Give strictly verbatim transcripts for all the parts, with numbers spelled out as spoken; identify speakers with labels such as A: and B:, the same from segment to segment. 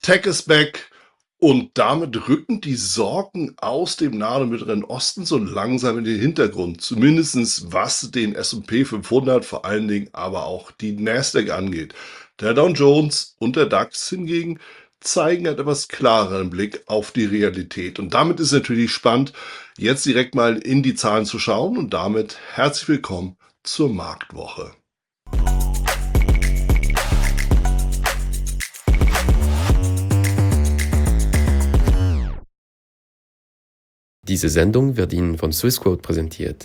A: Tech is back und damit rücken die Sorgen aus dem Nahen und Mittleren Osten so langsam in den Hintergrund. Zumindestens was den S und P fünfhundert, vor allen Dingen aber auch die Nasdaq angeht. Der Dow Jones und der DAX hingegen zeigen einen etwas klareren Blick auf die Realität. Und damit ist natürlich spannend, jetzt direkt mal in die Zahlen zu schauen. Und damit herzlich willkommen zur Marktwoche.
B: Diese Sendung wird Ihnen von Swissquote präsentiert.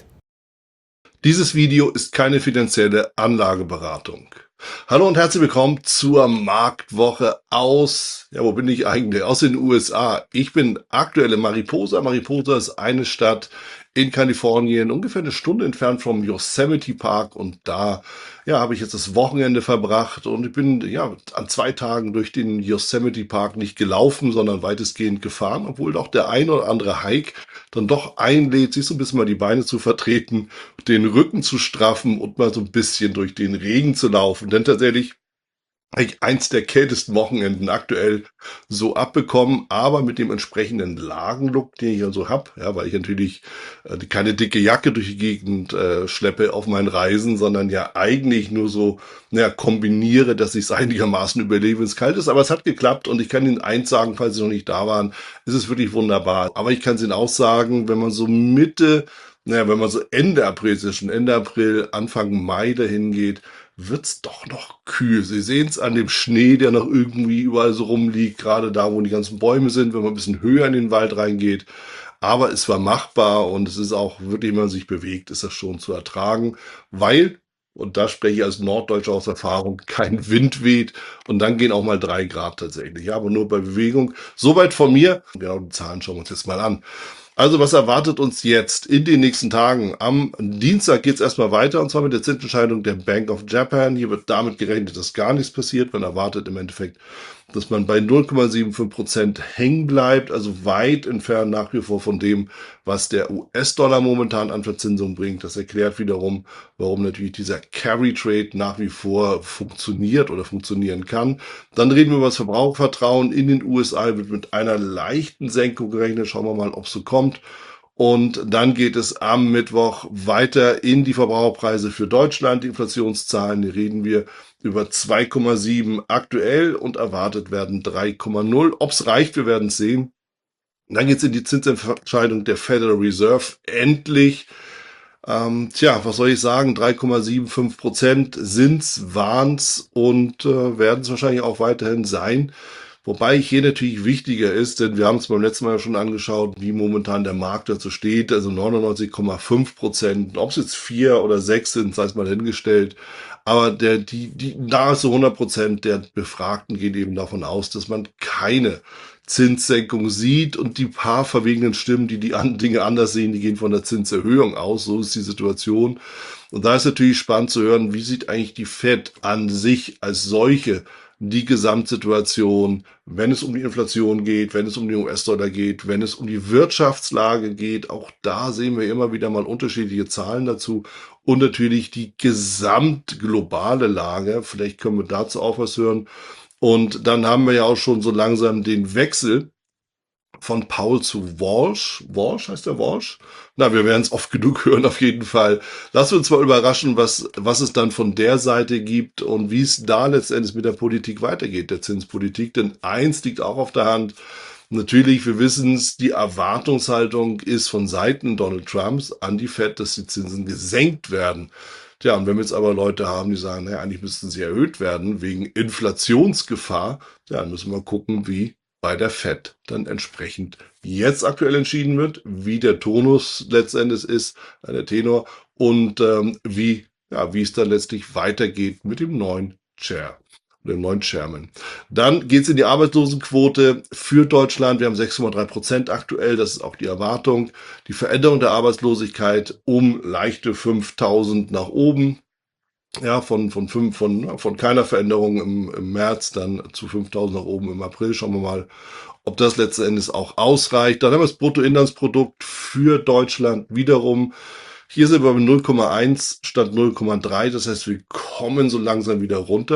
A: Dieses Video ist keine finanzielle Anlageberatung. Hallo und herzlich willkommen zur Marktwoche aus, ja, wo bin ich eigentlich? Aus den U S A. Ich bin aktuell in Mariposa. Mariposa ist eine Stadt in Kalifornien, ungefähr eine Stunde entfernt vom Yosemite Park, und da, ja, habe ich jetzt das Wochenende verbracht und ich bin, ja, an zwei Tagen durch den Yosemite Park nicht gelaufen, sondern weitestgehend gefahren, obwohl auch der ein oder andere Hike dann doch einlädt, sich so ein bisschen mal die Beine zu vertreten, den Rücken zu straffen und mal so ein bisschen durch den Regen zu laufen. Denn tatsächlich habe ich eins der kältesten Wochenenden aktuell so abbekommen, aber mit dem entsprechenden Lagenlook, den ich ja so hab, ja, weil ich natürlich äh, keine dicke Jacke durch die Gegend äh, schleppe auf meinen Reisen, sondern ja eigentlich nur so, naja, kombiniere, dass ich es einigermaßen überlebe, wenn es kalt ist. Aber es hat geklappt und ich kann Ihnen eins sagen, falls Sie noch nicht da waren, ist es wirklich wunderbar. Aber ich kann es Ihnen auch sagen, wenn man so Mitte, naja, wenn man so Ende April, zwischen Ende April, Anfang Mai dahin geht, wird's doch noch kühl. Sie sehen es an dem Schnee, der noch irgendwie überall so rumliegt, gerade da, wo die ganzen Bäume sind, wenn man ein bisschen höher in den Wald reingeht. Aber es war machbar und es ist auch wirklich, wenn man sich bewegt, ist das schon zu ertragen, weil, und da spreche ich als Norddeutscher aus Erfahrung, kein Wind weht und dann gehen auch mal drei Grad tatsächlich. Ja, aber nur bei Bewegung. Soweit von mir. Genau, die Zahlen schauen wir uns jetzt mal an. Also was erwartet uns jetzt in den nächsten Tagen? Am Dienstag geht es erstmal weiter, und zwar mit der Zinsentscheidung der Bank of Japan. Hier wird damit gerechnet, dass gar nichts passiert. Man erwartet im Endeffekt, dass man bei null Komma fünfundsiebzig Prozent hängen bleibt, also weit entfernt nach wie vor von dem, was der U S-Dollar momentan an Verzinsung bringt. Das erklärt wiederum, warum natürlich dieser Carry-Trade nach wie vor funktioniert oder funktionieren kann. Dann reden wir über das Verbrauchervertrauen in den U S A, wird mit einer leichten Senkung gerechnet. Schauen wir mal, ob es so kommt. Und dann geht es am Mittwoch weiter in die Verbraucherpreise für Deutschland. Die Inflationszahlen, die reden wir über zwei Komma sieben aktuell und erwartet werden drei Komma null. Ob es reicht, wir werden es sehen. Dann geht es in die Zinsentscheidung der Federal Reserve. Endlich. Ähm, tja, was soll ich sagen? drei Komma fünfundsiebzig Prozent sind's, waren's und äh, werden es wahrscheinlich auch weiterhin sein. Wobei hier natürlich wichtiger ist, denn wir haben es beim letzten Mal ja schon angeschaut, wie momentan der Markt dazu steht. Also neunundneunzig Komma fünf Prozent, ob es jetzt vier oder sechs sind, sei es mal hingestellt. Aber der, die, die nahezu hundert Prozent der Befragten gehen eben davon aus, dass man keine Zinssenkung sieht, und die paar verwegenen Stimmen, die die an, Dinge anders sehen, die gehen von der Zinserhöhung aus. So ist die Situation. Und da ist natürlich spannend zu hören, wie sieht eigentlich die Fed an sich als solche die Gesamtsituation, wenn es um die Inflation geht, wenn es um den U S-Dollar geht, wenn es um die Wirtschaftslage geht. Auch da sehen wir immer wieder mal unterschiedliche Zahlen dazu. Und natürlich die gesamtglobale Lage. Vielleicht können wir dazu auch was hören. Und dann haben wir ja auch schon so langsam den Wechsel von Paul zu Walsh. Walsh heißt der Walsh? Na, wir werden es oft genug hören, auf jeden Fall. Lassen wir uns mal überraschen, was, was es dann von der Seite gibt und wie es da letztendlich mit der Politik weitergeht, der Zinspolitik. Denn eins liegt auch auf der Hand. Natürlich, wir wissen es, die Erwartungshaltung ist von Seiten Donald Trumps an die Fed, dass die Zinsen gesenkt werden. Tja, und wenn wir jetzt aber Leute haben, die sagen, naja, eigentlich müssten sie erhöht werden wegen Inflationsgefahr, ja, dann müssen wir gucken, wie bei der Fed dann entsprechend jetzt aktuell entschieden wird, wie der Tonus letztendlich ist, äh, der Tenor, und ähm, wie, ja, wie es dann letztlich weitergeht mit dem neuen Chair, dem neuen Chairman. Dann geht es in die Arbeitslosenquote für Deutschland. Wir haben sechs Komma drei Prozent aktuell, das ist auch die Erwartung. Die Veränderung der Arbeitslosigkeit um leichte fünftausend nach oben. Ja, von, von fünf, von, von keiner Veränderung im, im März dann zu fünftausend nach oben im April. Schauen wir mal, ob das letzten Endes auch ausreicht. Dann haben wir das Bruttoinlandsprodukt für Deutschland wiederum. Hier sind wir bei null Komma eins statt null Komma drei. Das heißt, wir kommen so langsam wieder runter.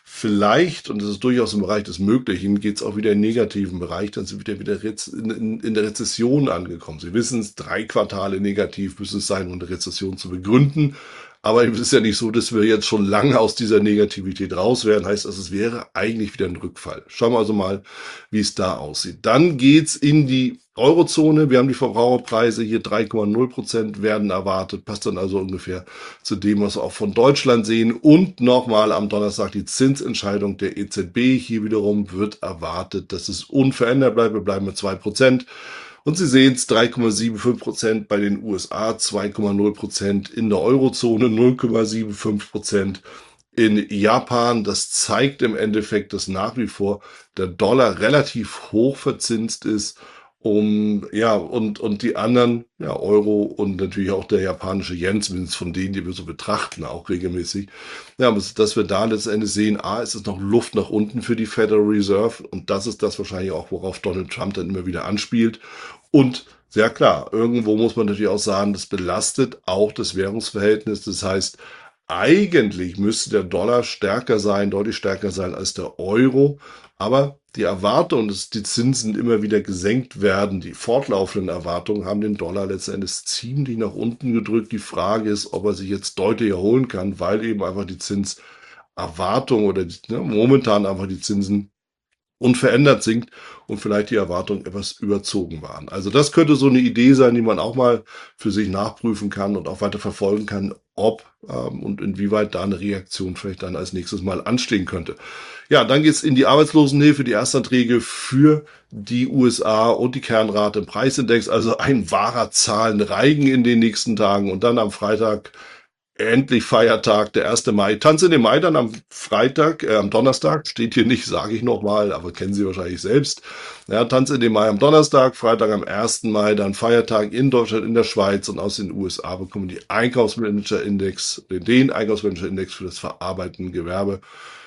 A: Vielleicht, und das ist durchaus im Bereich des Möglichen, geht es auch wieder in den negativen Bereich, dann sind wir wieder in, in, in der Rezession angekommen. Sie wissen es, drei Quartale negativ müssen es sein, um eine Rezession zu begründen. Aber es ist ja nicht so, dass wir jetzt schon lange aus dieser Negativität raus wären. Heißt also, es wäre eigentlich wieder ein Rückfall. Schauen wir also mal, wie es da aussieht. Dann geht's in die Eurozone. Wir haben die Verbraucherpreise hier drei Komma null Prozent werden erwartet. Passt dann also ungefähr zu dem, was wir auch von Deutschland sehen. Und nochmal am Donnerstag die Zinsentscheidung der E Z B. Hier wiederum wird erwartet, dass es unverändert bleibt. Wir bleiben mit zwei Prozent. Und Sie sehen es, drei Komma fünfundsiebzig Prozent bei den U S A, zwei Komma null Prozent in der Eurozone, null Komma fünfundsiebzig Prozent in Japan. Das zeigt im Endeffekt, dass nach wie vor der Dollar relativ hoch verzinst ist. Um, ja, und, und die anderen, ja, Euro und natürlich auch der japanische Yen, zumindest von denen, die wir so betrachten, auch regelmäßig. Ja, dass wir da letztendlich sehen, A, es ist noch Luft nach unten für die Federal Reserve und das ist das wahrscheinlich auch, worauf Donald Trump dann immer wieder anspielt. Und sehr klar, irgendwo muss man natürlich auch sagen, das belastet auch das Währungsverhältnis. Das heißt, eigentlich müsste der Dollar stärker sein, deutlich stärker sein als der Euro. Aber die Erwartung, dass die Zinsen immer wieder gesenkt werden, die fortlaufenden Erwartungen, haben den Dollar letztendlich ziemlich nach unten gedrückt. Die Frage ist, ob er sich jetzt deutlich erholen kann, weil eben einfach die Zinserwartung oder die, ne, momentan einfach die Zinsen unverändert sinkt und vielleicht die Erwartungen etwas überzogen waren. Also das könnte so eine Idee sein, die man auch mal für sich nachprüfen kann und auch weiter verfolgen kann, ob ähm, und inwieweit da eine Reaktion vielleicht dann als nächstes Mal anstehen könnte. Ja, dann geht's in die Arbeitslosenhilfe, die Erstanträge für die U S A und die Kernrate im Preisindex, also ein wahrer Zahlenreigen in den nächsten Tagen und dann am Freitag endlich Feiertag, der erste Mai. Tanz in den Mai dann am Freitag, äh, am Donnerstag, steht hier nicht, sage ich nochmal, aber kennen Sie wahrscheinlich selbst. Ja, Tanz in den Mai am Donnerstag, Freitag am ersten Mai, dann Feiertag in Deutschland, in der Schweiz und aus den U S A bekommen die Einkaufsmanager-Index, den Einkaufsmanager-Index für das verarbeitende Gewerbe.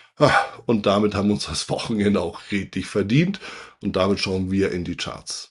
A: Und damit haben wir uns das Wochenende auch redlich verdient. Und damit schauen wir in die Charts.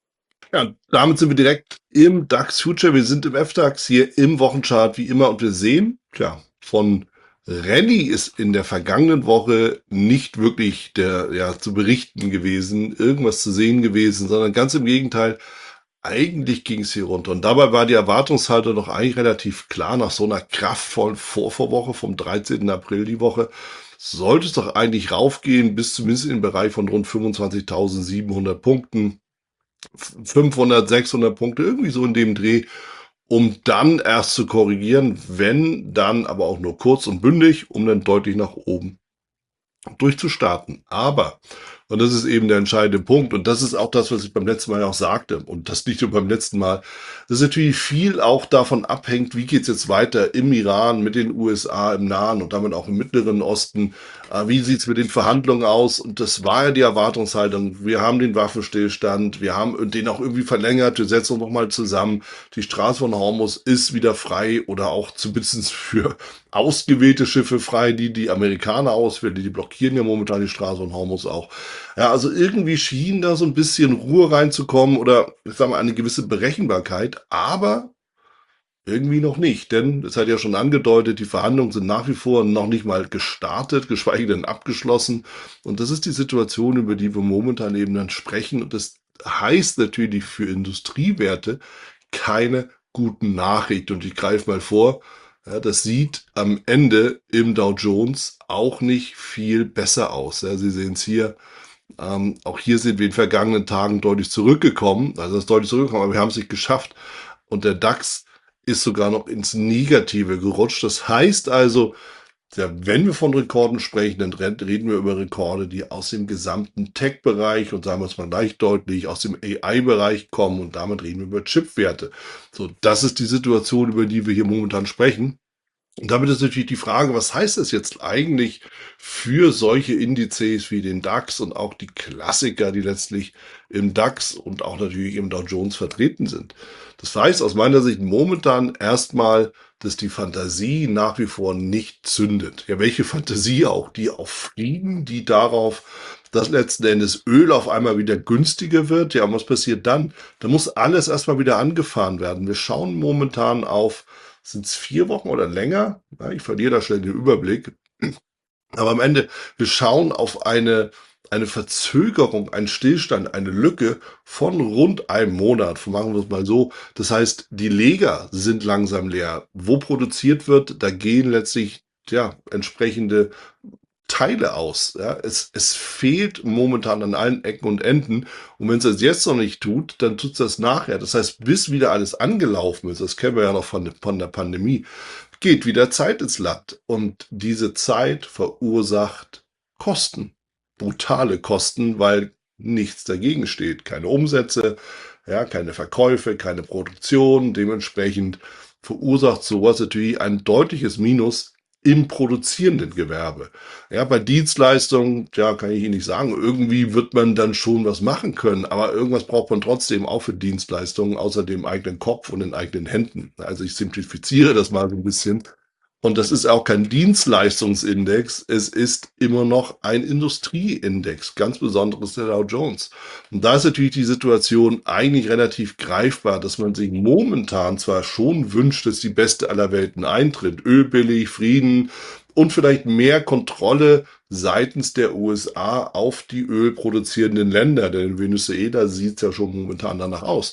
A: Ja, damit sind wir direkt im DAX Future. Wir sind im F DAX hier im Wochenchart wie immer und wir sehen, tja, von Rallye ist in der vergangenen Woche nicht wirklich der, ja, zu berichten gewesen, irgendwas zu sehen gewesen, sondern ganz im Gegenteil. Eigentlich ging es hier runter. Und dabei war die Erwartungshaltung doch eigentlich relativ klar. Nach so einer kraftvollen Vorvorwoche vom dreizehnten April die Woche sollte es doch eigentlich raufgehen bis zumindest in den Bereich von rund fünfundzwanzigtausendsiebenhundert Punkten. fünfhundert, sechshundert Punkte, irgendwie so in dem Dreh, um dann erst zu korrigieren, wenn dann aber auch nur kurz und bündig, um dann deutlich nach oben durchzustarten. Aber, und das ist eben der entscheidende Punkt, und das ist auch das, was ich beim letzten Mal auch sagte, und das nicht nur beim letzten Mal, dass natürlich viel auch davon abhängt, wie geht's jetzt weiter im Iran, mit den U S A, im Nahen und damit auch im Mittleren Osten, äh, wie sieht's mit den Verhandlungen aus, und das war ja die Erwartungshaltung, wir haben den Waffenstillstand, wir haben den auch irgendwie verlängert, wir setzen uns nochmal zusammen, die Straße von Hormuz ist wieder frei oder auch zumindest für ausgewählte Schiffe frei, die die Amerikaner auswählen, die blockieren ja momentan die Straße von Hormuz auch. Ja, also irgendwie schien da so ein bisschen Ruhe reinzukommen oder, ich sag mal, eine gewisse Berechenbarkeit, aber irgendwie noch nicht, denn es hat ja schon angedeutet, die Verhandlungen sind nach wie vor noch nicht mal gestartet, geschweige denn abgeschlossen. Und das ist die Situation, über die wir momentan eben dann sprechen. Und das heißt natürlich für Industriewerte keine guten Nachrichten. Und ich greife mal vor, ja, das sieht am Ende im Dow Jones auch nicht viel besser aus. Ja, Sie sehen es hier. Ähm, auch hier sind wir in den vergangenen Tagen deutlich zurückgekommen. Also das ist deutlich zurückgekommen, aber wir haben es nicht geschafft. Und der DAX ist sogar noch ins Negative gerutscht. Das heißt also, ja, wenn wir von Rekorden sprechen, dann reden wir über Rekorde, die aus dem gesamten Tech-Bereich und sagen wir es mal leicht deutlich, aus dem A I-Bereich kommen und damit reden wir über Chipwerte. So, das ist die Situation, über die wir hier momentan sprechen. Und damit ist natürlich die Frage, was heißt das jetzt eigentlich für solche Indizes wie den DAX und auch die Klassiker, die letztlich im DAX und auch natürlich im Dow Jones vertreten sind? Das heißt aus meiner Sicht momentan erstmal, dass die Fantasie nach wie vor nicht zündet. Ja, welche Fantasie auch? Die auf Frieden, die darauf, dass letzten Endes Öl auf einmal wieder günstiger wird. Ja, was passiert dann? Da muss alles erstmal wieder angefahren werden. Wir schauen momentan auf, sind es vier Wochen oder länger? Ja, ich verliere da schnell den Überblick. Aber am Ende, wir schauen auf eine, eine Verzögerung, einen Stillstand, eine Lücke von rund einem Monat. Machen wir es mal so. Das heißt, die Leger sind langsam leer. Wo produziert wird, da gehen letztlich ja, entsprechende Teile aus. Ja, es, es fehlt momentan an allen Ecken und Enden. Und wenn es das jetzt noch nicht tut, dann tut es das nachher. Das heißt, bis wieder alles angelaufen ist, das kennen wir ja noch von, von der Pandemie, geht wieder Zeit ins Land. Und diese Zeit verursacht Kosten. Brutale Kosten, weil nichts dagegen steht. Keine Umsätze, ja, keine Verkäufe, keine Produktion. Dementsprechend verursacht sowas natürlich ein deutliches Minus im produzierenden Gewerbe. Ja, bei Dienstleistungen, ja, kann ich Ihnen nicht sagen. Irgendwie wird man dann schon was machen können, aber irgendwas braucht man trotzdem auch für Dienstleistungen, außer dem eigenen Kopf und den eigenen Händen. Also ich simplifiziere das mal so ein bisschen. Und das ist auch kein Dienstleistungsindex, es ist immer noch ein Industrieindex, ganz besonderes der Dow Jones. Und da ist natürlich die Situation eigentlich relativ greifbar, dass man sich momentan zwar schon wünscht, dass die beste aller Welten eintritt, Öl billig, Frieden und vielleicht mehr Kontrolle seitens der U S A auf die ölproduzierenden Länder, denn in Venezuela sieht es ja schon momentan danach aus.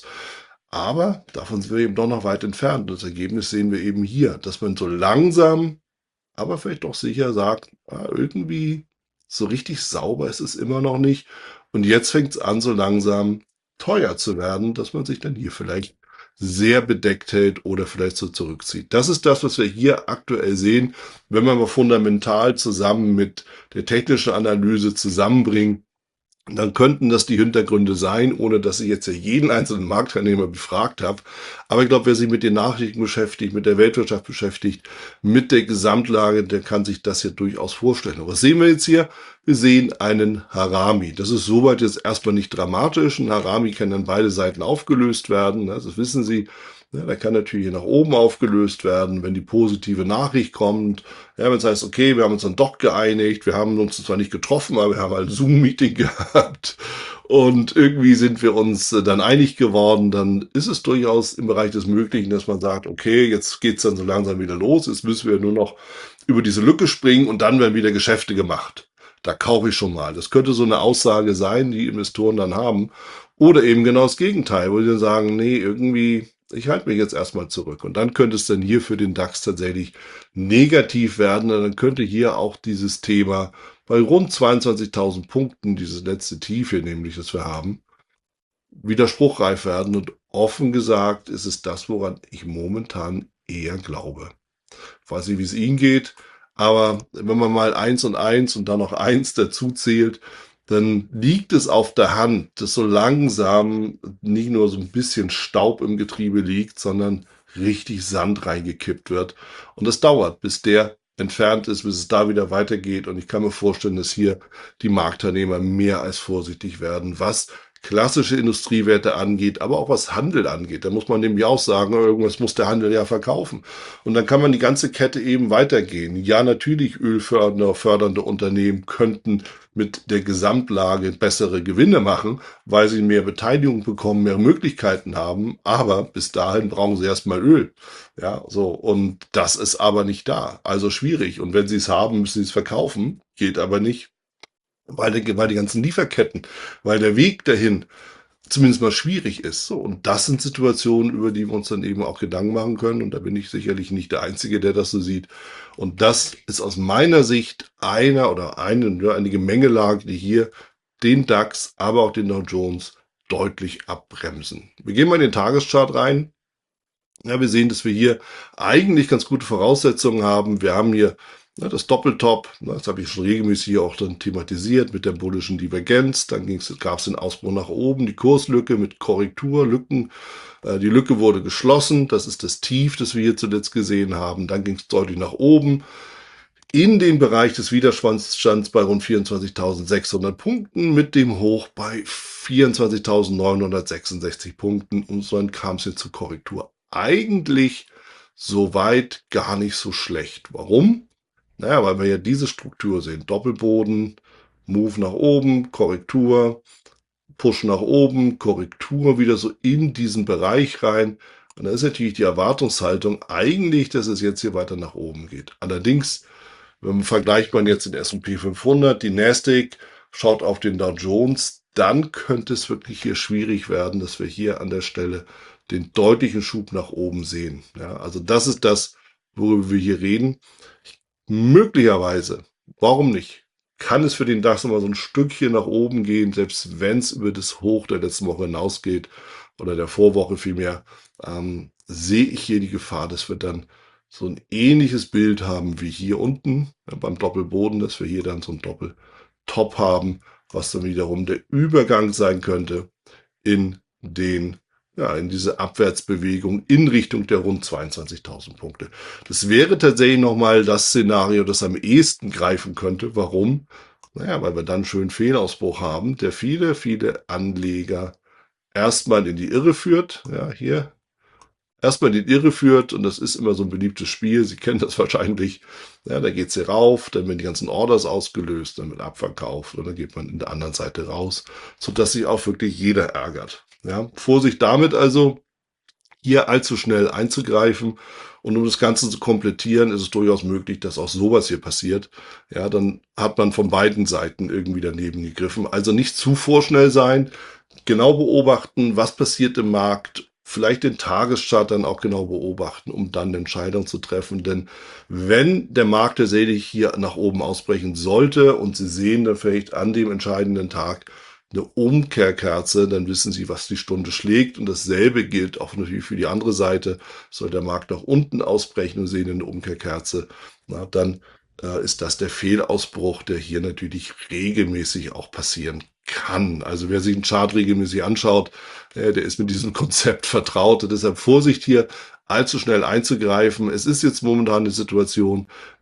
A: Aber davon sind wir eben doch noch weit entfernt. Das Ergebnis sehen wir eben hier, dass man so langsam, aber vielleicht doch sicher sagt, ah, irgendwie so richtig sauber ist es immer noch nicht. Und jetzt fängt es an, so langsam teuer zu werden, dass man sich dann hier vielleicht sehr bedeckt hält oder vielleicht so zurückzieht. Das ist das, was wir hier aktuell sehen, wenn wir mal fundamental zusammen mit der technischen Analyse zusammenbringen. Dann könnten das die Hintergründe sein, ohne dass ich jetzt ja jeden einzelnen Marktteilnehmer befragt habe. Aber ich glaube, wer sich mit den Nachrichten beschäftigt, mit der Weltwirtschaft beschäftigt, mit der Gesamtlage, der kann sich das hier durchaus vorstellen. Und was sehen wir jetzt hier? Wir sehen einen Harami. Das ist soweit jetzt erstmal nicht dramatisch. Ein Harami kann an beide Seiten aufgelöst werden. Das wissen Sie. Ja, der kann natürlich hier nach oben aufgelöst werden, wenn die positive Nachricht kommt. Ja, wenn es heißt, okay, wir haben uns dann doch geeinigt, wir haben uns zwar nicht getroffen, aber wir haben halt Zoom-Meeting gehabt und irgendwie sind wir uns dann einig geworden, dann ist es durchaus im Bereich des Möglichen, dass man sagt, okay, jetzt geht's dann so langsam wieder los, jetzt müssen wir nur noch über diese Lücke springen und dann werden wieder Geschäfte gemacht. Da kaufe ich schon mal. Das könnte so eine Aussage sein, die Investoren dann haben. Oder eben genau das Gegenteil, wo sie dann sagen, nee, irgendwie, ich halte mich jetzt erstmal zurück. Und dann könnte es dann hier für den DAX tatsächlich negativ werden. Und dann könnte hier auch dieses Thema bei rund zweiundzwanzigtausend Punkten, dieses letzte Tief hier nämlich, das wir haben, widerspruchreif werden. Und offen gesagt ist es das, woran ich momentan eher glaube. Ich weiß nicht, wie es Ihnen geht, aber wenn man mal eins und eins und dann noch eins dazu zählt, dann liegt es auf der Hand, dass so langsam nicht nur so ein bisschen Staub im Getriebe liegt, sondern richtig Sand reingekippt wird. Und das dauert, bis der entfernt ist, bis es da wieder weitergeht. Und ich kann mir vorstellen, dass hier die Marktteilnehmer mehr als vorsichtig werden, was klassische Industriewerte angeht, aber auch was Handel angeht. Da muss man nämlich auch sagen, irgendwas muss der Handel ja verkaufen. Und dann kann man die ganze Kette eben weitergehen. Ja, natürlich ölfördernde, fördernde Unternehmen könnten mit der Gesamtlage bessere Gewinne machen, weil sie mehr Beteiligung bekommen, mehr Möglichkeiten haben. Aber bis dahin brauchen sie erstmal Öl. Ja, so. Und das ist aber nicht da. Also schwierig. Und wenn sie es haben, müssen sie es verkaufen. Geht aber nicht. Weil die, weil die ganzen Lieferketten, weil der Weg dahin zumindest mal schwierig ist. So, und das sind Situationen, über die wir uns dann eben auch Gedanken machen können. Und da bin ich sicherlich nicht der Einzige, der das so sieht. Und das ist aus meiner Sicht einer oder eine, ja, eine Gemengelage, die hier den DAX, aber auch den Dow Jones deutlich abbremsen. Wir gehen mal in den Tageschart rein. Ja, wir sehen, dass wir hier eigentlich ganz gute Voraussetzungen haben. Wir haben hier ne, das Doppeltop, ne, das habe ich schon regelmäßig hier auch dann thematisiert mit der bullischen Divergenz. Dann gab es den Ausbruch nach oben, die Kurslücke mit Korrektur, Lücken. Äh, die Lücke wurde geschlossen. Das ist das Tief, das wir hier zuletzt gesehen haben. Dann ging es deutlich nach oben in den Bereich des Widerstands bei rund vierundzwanzigtausendsechshundert Punkten mit dem Hoch bei vierundzwanzigtausendneunhundertsechsundsechzig Punkten und dann kam es jetzt zur Korrektur. Eigentlich soweit gar nicht so schlecht. Warum? Naja, weil wir ja diese Struktur sehen. Doppelboden, Move nach oben, Korrektur, Push nach oben, Korrektur wieder so in diesen Bereich rein. Und da ist natürlich die Erwartungshaltung eigentlich, dass es jetzt hier weiter nach oben geht. Allerdings Wenn man vergleicht man jetzt den S und P fünfhundert, die Nasdaq, schaut auf den Dow Jones, dann könnte es wirklich hier schwierig werden, dass wir hier an der Stelle den deutlichen Schub nach oben sehen. Ja, also das ist das, worüber wir hier reden. Möglicherweise, warum nicht, kann es für den DAX nochmal so ein Stückchen nach oben gehen, selbst wenn es über das Hoch der letzten Woche hinausgeht oder der Vorwoche vielmehr, ähm, sehe ich hier die Gefahr, dass wir dann so ein ähnliches Bild haben wie hier unten ja, beim Doppelboden, dass wir hier dann so ein Doppeltop haben, was dann wiederum der Übergang sein könnte in den ja, in diese Abwärtsbewegung in Richtung der rund zweiundzwanzigtausend Punkte. Das wäre tatsächlich nochmal das Szenario, das am ehesten greifen könnte. Warum? Naja, weil wir dann schön Fehlausbruch haben, der viele, viele Anleger erstmal in die Irre führt. Ja, hier erstmal in die Irre führt und das ist immer so ein beliebtes Spiel. Sie kennen das wahrscheinlich. Ja, da geht sie rauf, dann werden die ganzen Orders ausgelöst, dann wird abverkauft und dann geht man in der anderen Seite raus, sodass sich auch wirklich jeder ärgert. Ja, Vorsicht damit also, hier allzu schnell einzugreifen. Und um das Ganze zu komplettieren, ist es durchaus möglich, dass auch sowas hier passiert. Ja, dann hat man von beiden Seiten irgendwie daneben gegriffen. Also nicht zu vorschnell sein, genau beobachten, was passiert im Markt, vielleicht den Tageschart dann auch genau beobachten, um dann eine Entscheidung zu treffen. Denn wenn der Markt tatsächlich hier nach oben ausbrechen sollte und Sie sehen dann vielleicht an dem entscheidenden Tag eine Umkehrkerze, dann wissen Sie, was die Stunde schlägt. Und dasselbe gilt auch natürlich für die andere Seite. Soll der Markt nach unten ausbrechen und sehen eine Umkehrkerze, na, dann äh, ist das der Fehlausbruch, der hier natürlich regelmäßig auch passieren kann. Also wer sich einen Chart regelmäßig anschaut, äh, der ist mit diesem Konzept vertraut. Und deshalb Vorsicht hier, allzu schnell einzugreifen. Es ist jetzt momentan eine Situation,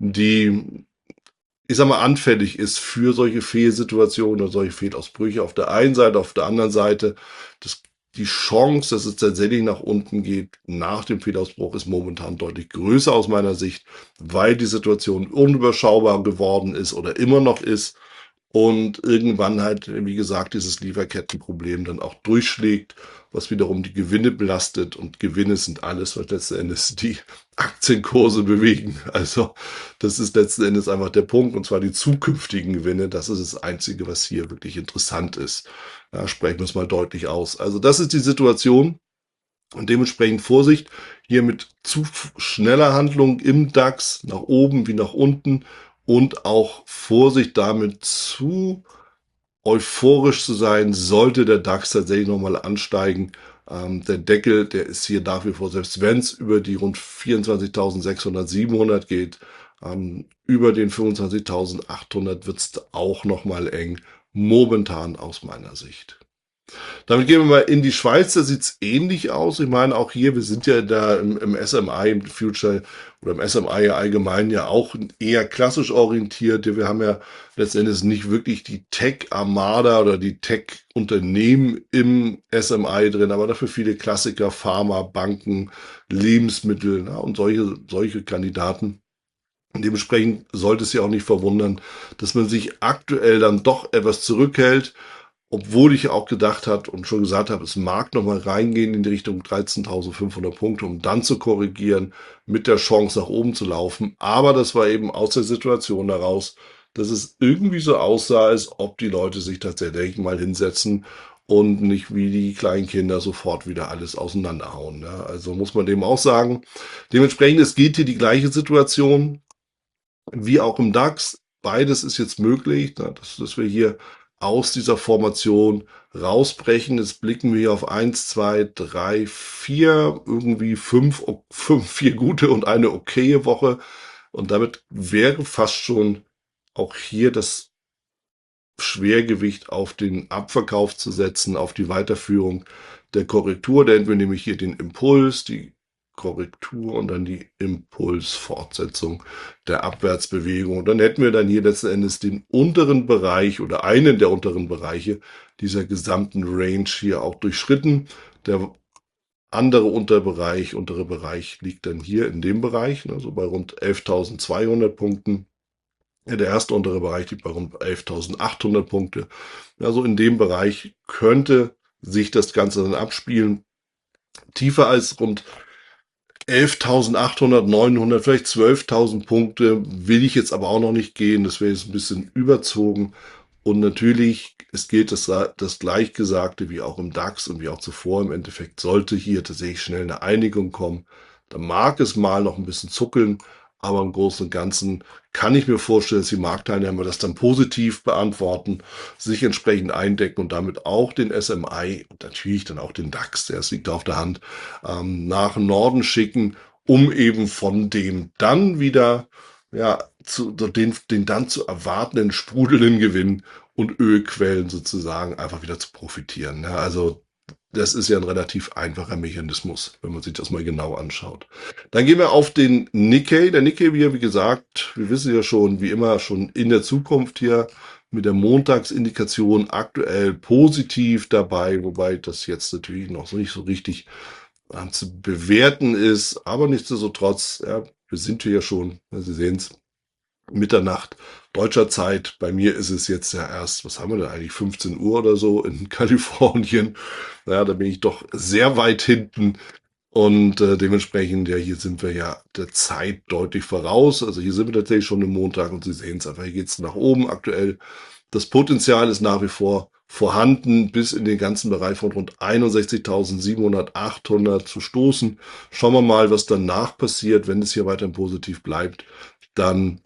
A: die, ich sag mal, anfällig ist für solche Fehlsituationen oder solche Fehlausbrüche auf der einen Seite, auf der anderen Seite. Das, die Chance, dass es tatsächlich nach unten geht nach dem Fehlausbruch, ist momentan deutlich größer aus meiner Sicht, weil die Situation unüberschaubar geworden ist oder immer noch ist und irgendwann halt, wie gesagt, dieses Lieferkettenproblem dann auch durchschlägt, was wiederum die Gewinne belastet. Und Gewinne sind alles, was letzten Endes die Aktienkurse bewegen. Also das ist letzten Endes einfach der Punkt, und zwar die zukünftigen Gewinne. Das ist das Einzige, was hier wirklich interessant ist. Ja, sprechen wir es mal deutlich aus. Also das ist die Situation. Und dementsprechend Vorsicht hier mit zu schneller Handlung im DAX, nach oben wie nach unten, und auch Vorsicht damit, zu euphorisch zu sein, sollte der DAX tatsächlich nochmal ansteigen. Ähm, der Deckel, der ist hier nach wie vor, selbst wenn es über die rund vierundzwanzigtausendsechshundert, siebenhundert geht, ähm, über den fünfundzwanzigtausendachthundert wird es auch nochmal eng, momentan aus meiner Sicht. Damit gehen wir mal in die Schweiz, da sieht es ähnlich aus. Ich meine, auch hier, wir sind ja da im, im S M I, im Future oder im S M I ja allgemein ja auch eher klassisch orientiert. Wir haben ja letztendlich nicht wirklich die Tech-Armada oder die Tech-Unternehmen im S M I drin, aber dafür viele Klassiker, Pharma, Banken, Lebensmittel, na, und solche, solche Kandidaten. Und dementsprechend sollte es ja auch nicht verwundern, dass man sich aktuell dann doch etwas zurückhält, obwohl ich auch gedacht habe und schon gesagt habe, es mag nochmal reingehen in die Richtung dreizehntausendfünfhundert Punkte, um dann zu korrigieren, mit der Chance nach oben zu laufen. Aber das war eben aus der Situation heraus, dass es irgendwie so aussah, als ob die Leute sich tatsächlich mal hinsetzen und nicht wie die kleinen Kinder sofort wieder alles auseinanderhauen. Ja, also muss man dem auch sagen. Dementsprechend, es geht hier die gleiche Situation wie auch im DAX. Beides ist jetzt möglich, dass, dass wir hier aus dieser Formation rausbrechen. Jetzt blicken wir hier auf eins, zwei, drei, vier, irgendwie fünf, fünf, vier gute und eine okaye Woche. Und damit wäre fast schon auch hier das Schwergewicht auf den Abverkauf zu setzen, auf die Weiterführung der Korrektur. Da hätten wir nämlich hier den Impuls, die Korrektur und dann die Impulsfortsetzung der Abwärtsbewegung. Und dann hätten wir dann hier letzten Endes den unteren Bereich oder einen der unteren Bereiche dieser gesamten Range hier auch durchschritten. Der andere Unterbereich, untere Bereich liegt dann hier in dem Bereich, also bei rund elftausendzweihundert Punkten. Der erste untere Bereich liegt bei rund elftausendachthundert Punkte. Also in dem Bereich könnte sich das Ganze dann abspielen. Tiefer als rund elftausendachthundert, neunhundert, vielleicht zwölftausend Punkte will ich jetzt aber auch noch nicht gehen. Das wäre jetzt ein bisschen überzogen. Und natürlich, es gilt das, das Gleichgesagte wie auch im DAX und wie auch zuvor. Im Endeffekt sollte hier tatsächlich schnell eine Einigung kommen. Da mag es mal noch ein bisschen zuckeln, aber im Großen und Ganzen kann ich mir vorstellen, dass die Marktteilnehmer das dann positiv beantworten, sich entsprechend eindecken und damit auch den S M I und natürlich dann auch den DAX, der es liegt auf der Hand, ähm, nach Norden schicken, um eben von dem dann wieder, ja, zu, den, den dann zu erwartenden sprudelnden Gewinn und Ölquellen sozusagen einfach wieder zu profitieren. Ja, also das ist ja ein relativ einfacher Mechanismus, wenn man sich das mal genau anschaut. Dann gehen wir auf den Nikkei. Der Nikkei, wie, wie gesagt, wir wissen ja schon, wie immer, schon in der Zukunft hier mit der Montagsindikation aktuell positiv dabei, wobei das jetzt natürlich noch nicht so richtig äh, zu bewerten ist. Aber nichtsdestotrotz, ja, wir sind hier ja schon, Sie sehen es, Mitternacht deutscher Zeit. Bei mir ist es jetzt ja erst, was haben wir denn eigentlich, fünfzehn Uhr oder so in Kalifornien. Ja, da bin ich doch sehr weit hinten. Und äh, dementsprechend, ja, hier sind wir ja der Zeit deutlich voraus. Also hier sind wir tatsächlich schon im Montag und Sie sehen es einfach, hier geht es nach oben aktuell. Das Potenzial ist nach wie vor vorhanden, bis in den ganzen Bereich von rund einundsechzigtausendsiebenhundert, achthundert zu stoßen. Schauen wir mal, was danach passiert. Wenn es hier weiterhin positiv bleibt, dann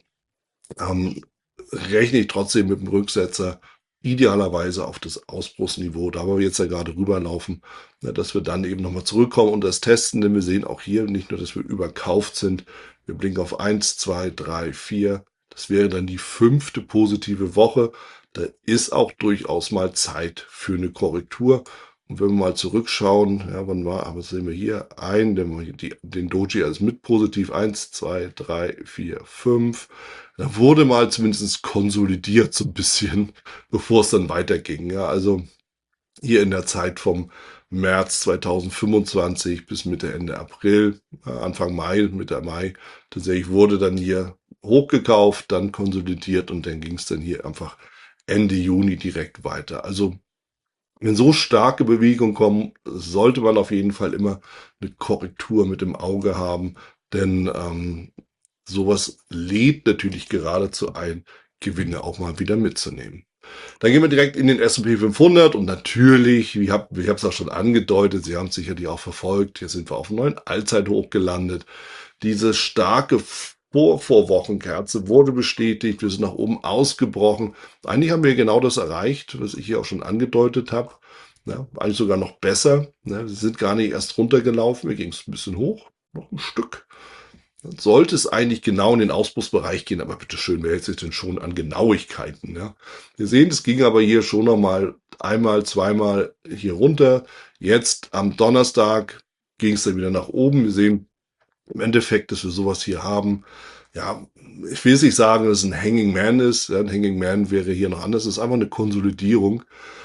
A: ähm, rechne ich trotzdem mit dem Rücksetzer idealerweise auf das Ausbruchsniveau, da wir jetzt ja gerade rüberlaufen, ja, dass wir dann eben nochmal zurückkommen und das testen, denn wir sehen auch hier nicht nur, dass wir überkauft sind, wir blinken auf eins, zwei, drei, vier, das wäre dann die fünfte positive Woche, da ist auch durchaus mal Zeit für eine Korrektur. Und wenn wir mal zurückschauen, ja, wann war, aber sehen wir hier ein, den, den Doji als mit positiv, eins, zwei, drei, vier, fünf. Da wurde mal zumindest konsolidiert so ein bisschen, bevor es dann weiterging. Ja, also hier in der Zeit vom März zweitausendfünfundzwanzig bis Mitte, Ende April, Anfang Mai, Mitte Mai, tatsächlich wurde dann hier hochgekauft, dann konsolidiert und dann ging es dann hier einfach Ende Juni direkt weiter. Also wenn so starke Bewegungen kommen, sollte man auf jeden Fall immer eine Korrektur mit im Auge haben, denn ähm, sowas lädt natürlich geradezu ein, Gewinne auch mal wieder mitzunehmen. Dann gehen wir direkt in den S und P fünfhundert und natürlich, wie hab, ich habe es auch schon angedeutet, Sie haben es sicherlich auch verfolgt, hier sind wir auf einem neuen Allzeithoch gelandet. Diese starke Vorvorwochenkerze wurde bestätigt, wir sind nach oben ausgebrochen. Eigentlich haben wir genau das erreicht, was ich hier auch schon angedeutet habe. Ja, eigentlich sogar noch besser. Ja, wir sind gar nicht erst runtergelaufen, wir gingen es ein bisschen hoch, noch ein Stück. Dann sollte es eigentlich genau in den Ausbruchsbereich gehen, aber bitteschön, wer hält sich denn schon an Genauigkeiten? Ja? Wir sehen, es ging aber hier schon noch mal einmal, zweimal hier runter. Jetzt am Donnerstag ging es dann wieder nach oben. Wir sehen im Endeffekt, dass wir sowas hier haben. Ja, ich will es nicht sagen, dass es ein Hanging Man ist. Ja, ein Hanging Man wäre hier noch anders. Es ist einfach eine Konsolidierung.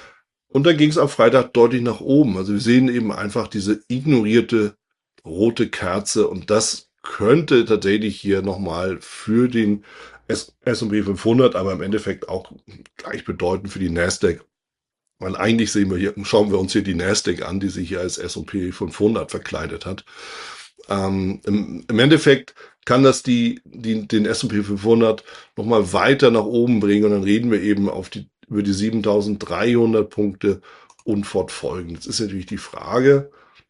A: Und dann ging es am Freitag deutlich nach oben. Also wir sehen eben einfach diese ignorierte rote Kerze und das könnte tatsächlich hier nochmal für den S und P fünfhundert, aber im Endeffekt auch gleich bedeuten für die Nasdaq. Weil eigentlich sehen wir hier, schauen wir uns hier die Nasdaq an, die sich hier als S und P fünfhundert verkleidet hat. Ähm, im, Im Endeffekt kann das die, die, den S und P fünfhundert nochmal weiter nach oben bringen und dann reden wir eben auf die, über die siebentausenddreihundert Punkte und fortfolgend. Jetzt ist natürlich die Frage,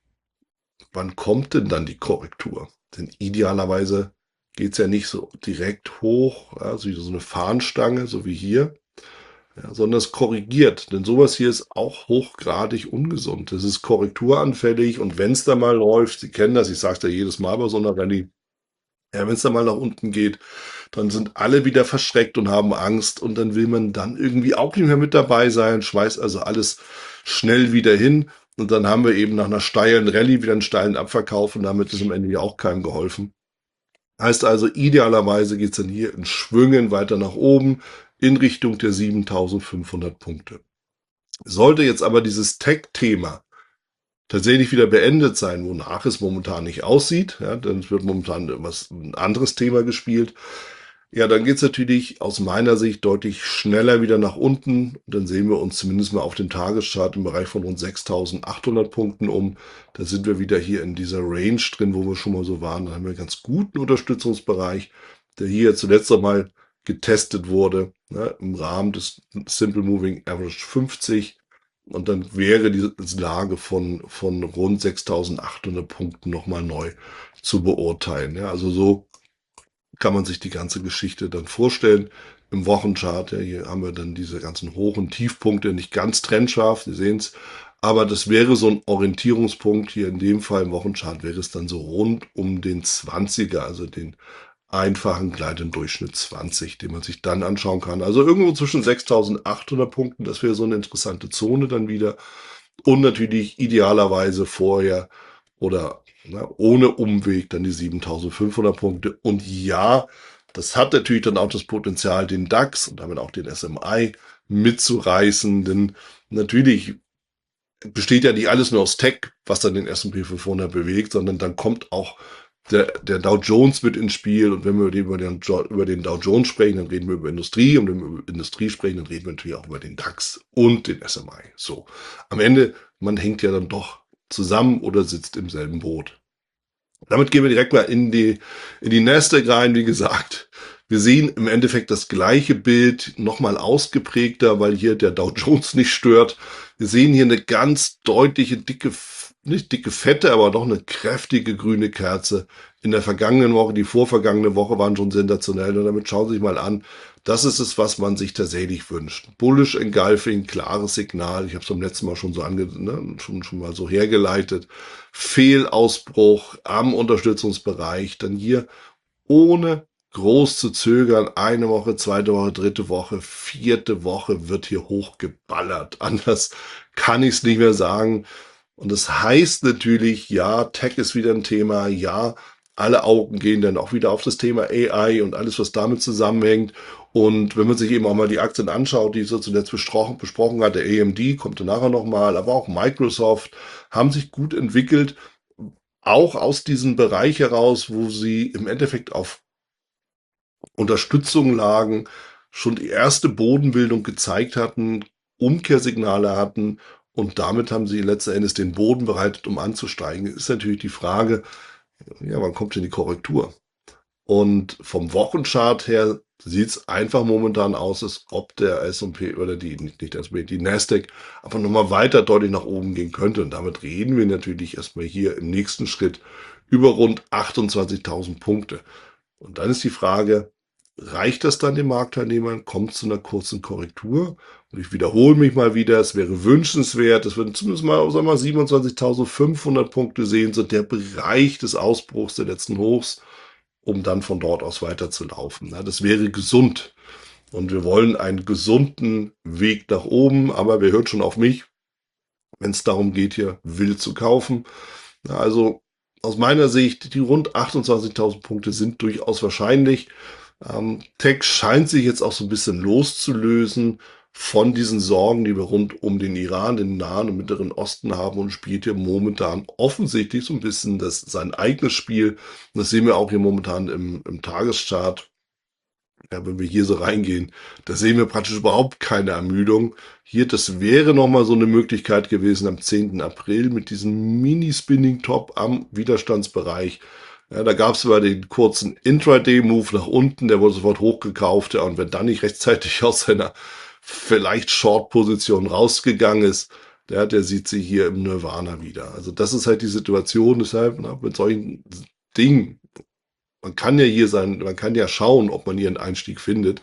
A: wann kommt denn dann die Korrektur? Denn idealerweise geht es ja nicht so direkt hoch, also so eine Fahnenstange, so wie hier, ja, sondern es korrigiert. Denn sowas hier ist auch hochgradig ungesund. Es ist korrekturanfällig und wenn es da mal läuft, Sie kennen das, ich sage es ja jedes Mal bei so einer Rallye, ja, wenn es da mal nach unten geht, dann sind alle wieder verschreckt und haben Angst und dann will man dann irgendwie auch nicht mehr mit dabei sein, schmeißt also alles schnell wieder hin und dann haben wir eben nach einer steilen Rallye wieder einen steilen Abverkauf und damit ist am Ende ja auch keinem geholfen. Heißt also, idealerweise geht es dann hier in Schwüngen weiter nach oben in Richtung der siebentausendfünfhundert Punkte. Sollte jetzt aber dieses Tech-Thema tatsächlich wieder beendet sein, wonach es momentan nicht aussieht, ja, dann wird momentan was, ein anderes Thema gespielt, Ja, dann geht's natürlich aus meiner Sicht deutlich schneller wieder nach unten. Dann sehen wir uns zumindest mal auf dem Tageschart im Bereich von rund sechstausendachthundert Punkten um. Da sind wir wieder hier in dieser Range drin, wo wir schon mal so waren. Da haben wir einen ganz guten Unterstützungsbereich, der hier zuletzt einmal getestet wurde, ne, im Rahmen des Simple Moving Average fünfzig. Und dann wäre diese Lage von, von rund sechstausendachthundert Punkten nochmal neu zu beurteilen. Ja, also so kann man sich die ganze Geschichte dann vorstellen. Im Wochenchart, ja, hier haben wir dann diese ganzen Hoch- und Tiefpunkte, nicht ganz trennscharf, Sie sehen es, aber das wäre so ein Orientierungspunkt. Hier in dem Fall im Wochenchart wäre es dann so rund um den zwanziger, also den einfachen kleinen Durchschnitt zwanzig, den man sich dann anschauen kann. Also irgendwo zwischen sechstausendachthundert Punkten, das wäre so eine interessante Zone dann wieder. Und natürlich idealerweise vorher oder ne, ohne Umweg dann die siebentausendfünfhundert Punkte. Und ja, das hat natürlich dann auch das Potenzial, den DAX und damit auch den S M I mitzureißen, denn natürlich besteht ja nicht alles nur aus Tech, was dann den S und P fünfhundert bewegt, sondern dann kommt auch der, der Dow Jones mit ins Spiel. Und wenn wir über den, über den Dow Jones sprechen, dann reden wir über Industrie. Und wenn wir über Industrie sprechen, dann reden wir natürlich auch über den DAX und den S M I. So, am Ende, man hängt ja dann doch zusammen oder sitzt im selben Boot. Damit gehen wir direkt mal in die, in die Nasdaq rein. Wie gesagt, wir sehen im Endeffekt das gleiche Bild nochmal ausgeprägter, weil hier der Dow Jones nicht stört. Wir sehen hier eine ganz deutliche, dicke, nicht dicke, fette, aber doch eine kräftige grüne Kerze. In der vergangenen Woche, die vorvergangene Woche waren schon sensationell. Und damit schauen Sie sich mal an. Das ist es, was man sich tatsächlich wünscht. Bullish Engulfing, klares Signal. Ich habe es beim letzten Mal schon so ange, ne, schon, schon mal so hergeleitet. Fehlausbruch am Unterstützungsbereich. Dann hier ohne groß zu zögern. Eine Woche, zweite Woche, dritte Woche, vierte Woche wird hier hochgeballert. Anders kann ich es nicht mehr sagen. Und das heißt natürlich, ja, Tech ist wieder ein Thema. Ja, alle Augen gehen dann auch wieder auf das Thema A I und alles, was damit zusammenhängt. Und wenn man sich eben auch mal die Aktien anschaut, die so zuletzt besprochen, besprochen hat, der A M D kommt dann nachher nochmal, aber auch Microsoft, haben sich gut entwickelt. Auch aus diesem Bereich heraus, wo sie im Endeffekt auf Unterstützung lagen, schon die erste Bodenbildung gezeigt hatten, Umkehrsignale hatten und damit haben sie letzten Endes den Boden bereitet, um anzusteigen. Ist natürlich die Frage, ja, wann kommt denn die Korrektur? Und vom Wochenchart her sieht es einfach momentan aus, als ob der S und P oder die, nicht der S und P, die Nasdaq einfach nochmal weiter deutlich nach oben gehen könnte. Und damit reden wir natürlich erstmal hier im nächsten Schritt über rund achtundzwanzigtausend Punkte. Und dann ist die Frage, reicht das dann den Marktteilnehmern? Kommt es zu einer kurzen Korrektur? Und ich wiederhole mich mal wieder, es wäre wünschenswert, dass wir zumindest mal, sagen wir mal, siebenundzwanzigtausendfünfhundert Punkte sehen, so der Bereich des Ausbruchs der letzten Hochs, um dann von dort aus weiterzulaufen. Das wäre gesund. Und wir wollen einen gesunden Weg nach oben, aber wer hört schon auf mich, wenn es darum geht, hier wild zu kaufen. Also aus meiner Sicht, die rund achtundzwanzigtausend Punkte sind durchaus wahrscheinlich. Ähm, Tech scheint sich jetzt auch so ein bisschen loszulösen von diesen Sorgen, die wir rund um den Iran, den Nahen und Mittleren Osten haben und spielt hier momentan offensichtlich so ein bisschen das, sein eigenes Spiel. Und das sehen wir auch hier momentan im, im Tageschart. Ja, wenn wir hier so reingehen, da sehen wir praktisch überhaupt keine Ermüdung. Hier, das wäre nochmal so eine Möglichkeit gewesen am zehnten April mit diesem Mini-Spinning-Top am Widerstandsbereich. Ja, da gab es über den kurzen Intraday-Move nach unten, der wurde sofort hochgekauft. Ja, und wenn dann nicht rechtzeitig aus seiner vielleicht Short-Position rausgegangen ist, der, der sieht sich hier im Nirvana wieder. Also das ist halt die Situation, deshalb na, mit solchen Dingen, man kann ja hier sein, man kann ja schauen, ob man hier einen Einstieg findet,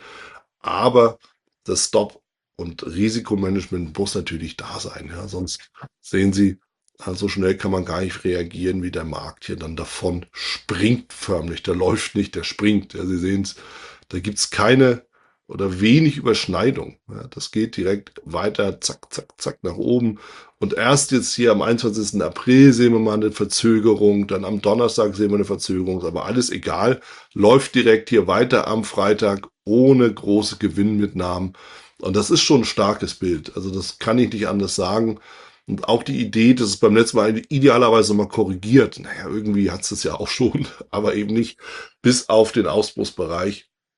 A: aber das Stop- und Risikomanagement muss natürlich da sein. Ja? Sonst sehen Sie, so schnell kann man gar nicht reagieren, wie der Markt hier dann davon springt förmlich. Der läuft nicht, der springt. Ja, Sie sehen es, da gibt es keine oder wenig Überschneidung. Ja, das geht direkt weiter, zack, zack, zack nach oben. Und erst jetzt hier am einundzwanzigsten April sehen wir mal eine Verzögerung, dann am Donnerstag sehen wir eine Verzögerung, aber alles egal, läuft direkt hier weiter am Freitag ohne große Gewinnmitnahmen. Und das ist schon ein starkes Bild. Also das kann ich nicht anders sagen. Und auch die Idee, dass es beim letzten Mal idealerweise mal korrigiert, naja, irgendwie hat es das ja auch schon, aber eben nicht bis auf den Ausbruchsbereich.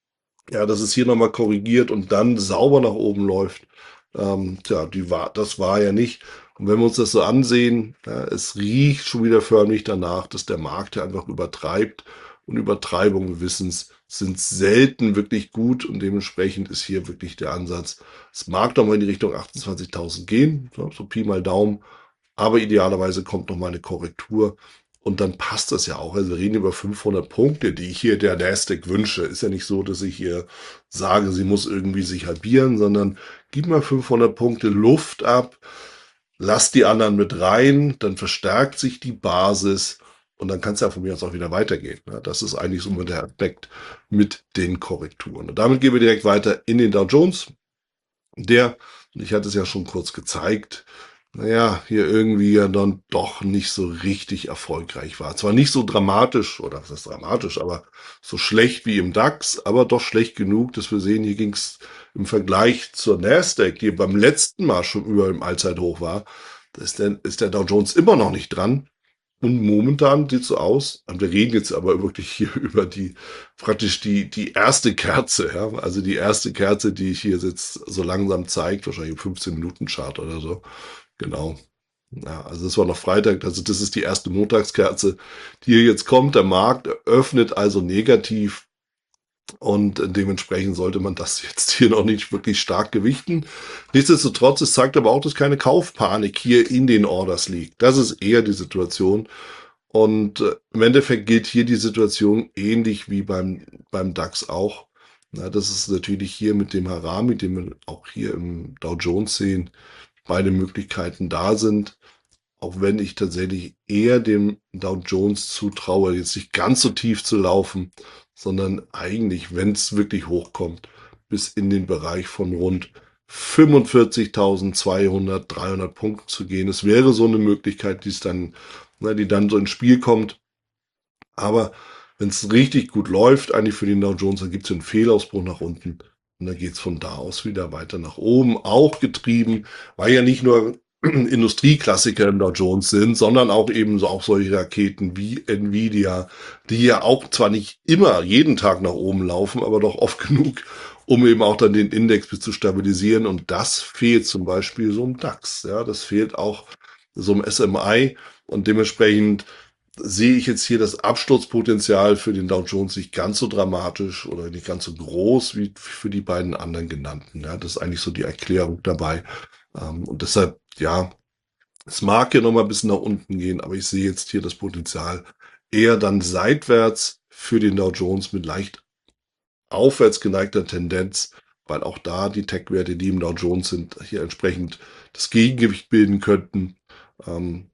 A: Ja, dass es hier nochmal korrigiert und dann sauber nach oben läuft. Ähm, tja, die war, das war ja nicht. Und wenn wir uns das so ansehen, ja, es riecht schon wieder förmlich danach, dass der Markt ja einfach übertreibt. Und Übertreibungen, wir wissen es, sind selten wirklich gut. Und dementsprechend ist hier wirklich der Ansatz, es mag doch mal in die Richtung achtundzwanzigtausend gehen, so, so Pi mal Daumen. Aber idealerweise kommt noch mal eine Korrektur und dann passt das ja auch. Also wir reden über fünfhundert Punkte, die ich hier der Nasdaq wünsche. Ist ja nicht so, dass ich hier sage, sie muss irgendwie sich halbieren, sondern gib mal fünfhundert Punkte Luft ab, lass die anderen mit rein, dann verstärkt sich die Basis und dann kann es ja von mir aus auch wieder weitergehen. Ja, das ist eigentlich so der Aspekt mit den Korrekturen. Und damit gehen wir direkt weiter in den Dow Jones. Der, und ich hatte es ja schon kurz gezeigt, naja, hier irgendwie ja dann doch nicht so richtig erfolgreich war. Zwar nicht so dramatisch, oder was ist dramatisch, aber so schlecht wie im DAX, aber doch schlecht genug, dass wir sehen, hier ging es im Vergleich zur Nasdaq, die beim letzten Mal schon über dem Allzeithoch war, da ist der, ist der Dow Jones immer noch nicht dran. Und momentan sieht es so aus, und wir reden jetzt aber wirklich hier über die, praktisch die, die erste Kerze, ja, also die erste Kerze, die ich hier jetzt so langsam zeigt, wahrscheinlich im fünfzehn Minuten Chart oder so. Genau. Ja, also das war noch Freitag, also das ist die erste Montagskerze, die hier jetzt kommt. Der Markt öffnet also negativ und dementsprechend sollte man das jetzt hier noch nicht wirklich stark gewichten. Nichtsdestotrotz, es zeigt aber auch, dass keine Kaufpanik hier in den Orders liegt. Das ist eher die Situation. Und äh, im Endeffekt gilt hier die Situation ähnlich wie beim, beim DAX auch. Na, das ist natürlich hier mit dem Harami, den wir auch hier im Dow Jones sehen, beide Möglichkeiten da sind. Auch wenn ich tatsächlich eher dem Dow Jones zutraue, jetzt nicht ganz so tief zu laufen, sondern eigentlich, wenn es wirklich hochkommt, bis in den Bereich von rund fünfundvierzigtausendzweihundert, dreihundert Punkten zu gehen. Es wäre so eine Möglichkeit, die es dann, ne, die dann so ins Spiel kommt. Aber wenn es richtig gut läuft, eigentlich für den Dow Jones, dann gibt es einen Fehlausbruch nach unten. Und dann geht es von da aus wieder weiter nach oben, auch getrieben, weil ja nicht nur Industrieklassiker im Dow Jones sind, sondern auch eben so auch solche Raketen wie Nvidia, die ja auch zwar nicht immer jeden Tag nach oben laufen, aber doch oft genug, um eben auch dann den Index zu stabilisieren. Und das fehlt zum Beispiel so im DAX. Ja, das fehlt auch so im S M I und dementsprechend sehe ich jetzt hier das Absturzpotenzial für den Dow Jones nicht ganz so dramatisch oder nicht ganz so groß wie für die beiden anderen genannten. Ja, das ist eigentlich so die Erklärung dabei. Ähm, und deshalb, ja, es mag hier nochmal ein bisschen nach unten gehen, aber ich sehe jetzt hier das Potenzial eher dann seitwärts für den Dow Jones mit leicht aufwärts geneigter Tendenz, weil auch da die Tech-Werte, die im Dow Jones sind, hier entsprechend das Gegengewicht bilden könnten. Ähm,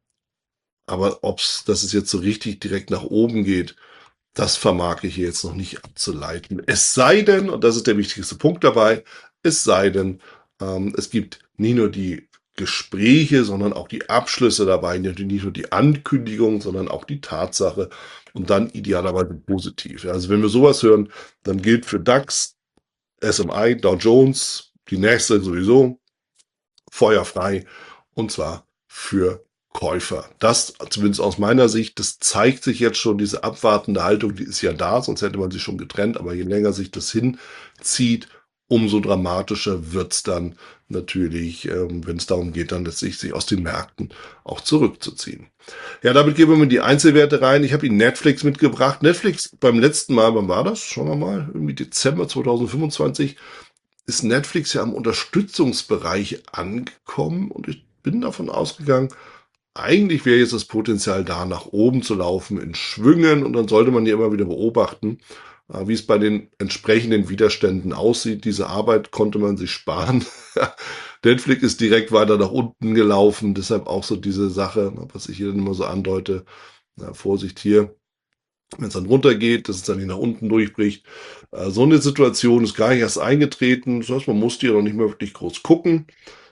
A: aber ob's, dass es jetzt so richtig direkt nach oben geht, das vermag ich hier jetzt noch nicht abzuleiten. Es sei denn, und das ist der wichtigste Punkt dabei, es sei denn, ähm, es gibt nicht nur die Gespräche, sondern auch die Abschlüsse dabei, nicht nur die Ankündigung, sondern auch die Tatsache und dann idealerweise positiv. Also wenn wir sowas hören, dann gilt für DAX, S M I, Dow Jones, die nächste sowieso, feuerfrei und zwar für Käufer. Das, zumindest aus meiner Sicht, das zeigt sich jetzt schon, diese abwartende Haltung, die ist ja da, sonst hätte man sie schon getrennt, aber je länger sich das hinzieht, umso dramatischer wird's dann natürlich, ähm, wenn es darum geht, dann letztlich sich aus den Märkten auch zurückzuziehen. Ja, damit gehen wir mal in die Einzelwerte rein. Ich habe Ihnen Netflix mitgebracht. Netflix beim letzten Mal, wann war das? Schauen wir mal, irgendwie Dezember zweitausendfünfundzwanzig ist Netflix ja im Unterstützungsbereich angekommen und ich bin davon ausgegangen, eigentlich wäre jetzt das Potenzial da, nach oben zu laufen in Schwüngen und dann sollte man ja immer wieder beobachten, äh, wie es bei den entsprechenden Widerständen aussieht. Diese Arbeit konnte man sich sparen. Netflix ist direkt weiter nach unten gelaufen, deshalb auch so diese Sache, was ich hier dann immer so andeute, na, Vorsicht hier, wenn es dann runtergeht, dass es dann nicht nach unten durchbricht. Äh, so eine Situation ist gar nicht erst eingetreten. Das heißt, man musste ja noch nicht mehr wirklich groß gucken,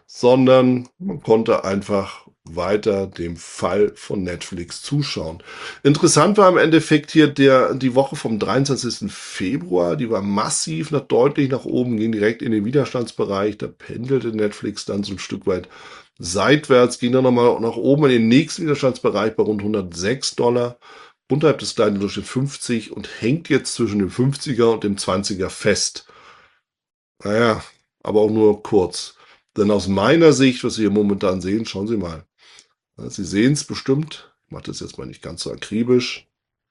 A: sondern man konnte einfach weiter dem Fall von Netflix zuschauen. Interessant war im Endeffekt hier der, die Woche vom dreiundzwanzigsten Februar. Die war massiv nach, deutlich nach oben, ging direkt in den Widerstandsbereich. Da pendelte Netflix dann so ein Stück weit seitwärts, ging dann nochmal nach oben in den nächsten Widerstandsbereich bei rund hundertsechs Dollar. unterhalb des kleinen Durchschnitt fünfzig und hängt jetzt zwischen dem fünfziger und dem zwanziger fest. Naja, aber auch nur kurz. Denn aus meiner Sicht, was Sie hier momentan sehen, schauen Sie mal. Sie sehen es bestimmt. Ich mache das jetzt mal nicht ganz so akribisch.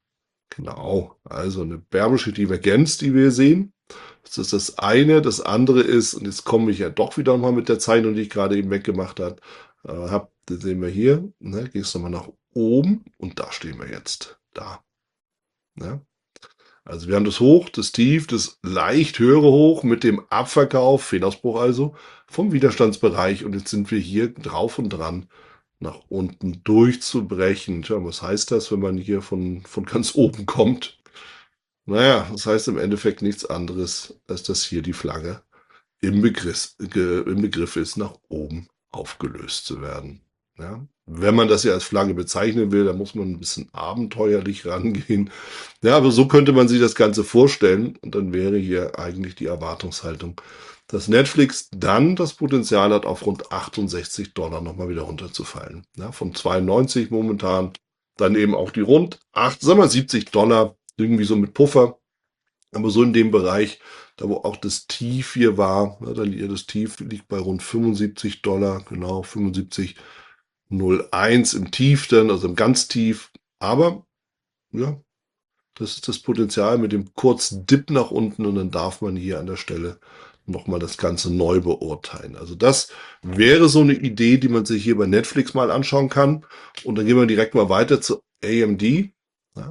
A: Genau, also eine bärbische Divergenz, die wir hier sehen. Das ist das eine. Das andere ist, und jetzt komme ich ja doch wieder mal mit der Zeichnung, die ich gerade eben weggemacht habe. Äh, hab, das sehen wir hier. Ne, gehst du mal nach oben und da stehen wir jetzt. Da. Ne? Also wir haben das Hoch, das Tief, das leicht höhere Hoch mit dem Abverkauf, Fehlausbruch also, vom Widerstandsbereich. Und jetzt sind wir hier drauf und dran, nach unten durchzubrechen. Tja, was heißt das, wenn man hier von, von ganz oben kommt? Naja, das heißt im Endeffekt nichts anderes, als dass hier die Flagge im Begriff, ge, im Begriff ist, nach oben aufgelöst zu werden. Ja? Wenn man das ja als Flagge bezeichnen will, dann muss man ein bisschen abenteuerlich rangehen. Ja, aber so könnte man sich das Ganze vorstellen. Und dann wäre hier eigentlich die Erwartungshaltung, dass Netflix dann das Potenzial hat, auf rund achtundsechzig Dollar nochmal wieder runterzufallen. Ja, von zweiundneunzig momentan, dann eben auch die rund acht, sagen wir siebzig Dollar, irgendwie so mit Puffer. Aber so in dem Bereich, da wo auch das Tief hier war, ja, dann das Tief liegt bei rund fünfundsiebzig Dollar, genau, fünfundsiebzig Komma null eins im Tief dann, also im ganz Tief. Aber, ja, das ist das Potenzial mit dem kurzen Dip nach unten und dann darf man hier an der Stelle nochmal das Ganze neu beurteilen. Also das wäre so eine Idee, die man sich hier bei Netflix mal anschauen kann. Und dann gehen wir direkt mal weiter zu A M D. Ja,